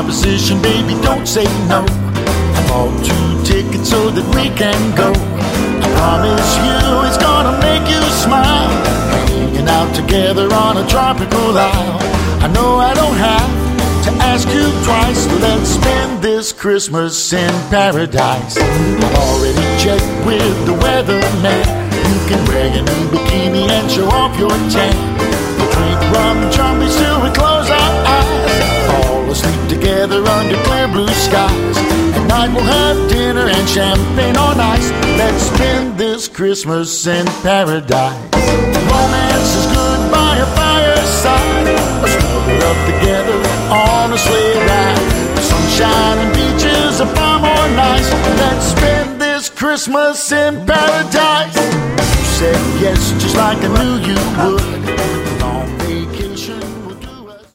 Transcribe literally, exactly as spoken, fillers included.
proposition, baby, don't say no. I bought two tickets so that we can go. I promise you it's gonna make you smile, hanging out together on a tropical isle. I know I don't have to ask you twice. Let's spend this Christmas in paradise. I've already checked with the weatherman. You can wear your new bikini and show off your tan. We'll drink rum and chumbies till we close our eyes, fall asleep together under clear blue skies. At night we'll have dinner and champagne on ice. Let's spend this Christmas in paradise. Romance is good by a fireside, or snuggle up together on a sleigh ride. The sunshine and beaches are far more nice. Let's spend this Christmas in paradise. You said yes, just like I knew you would.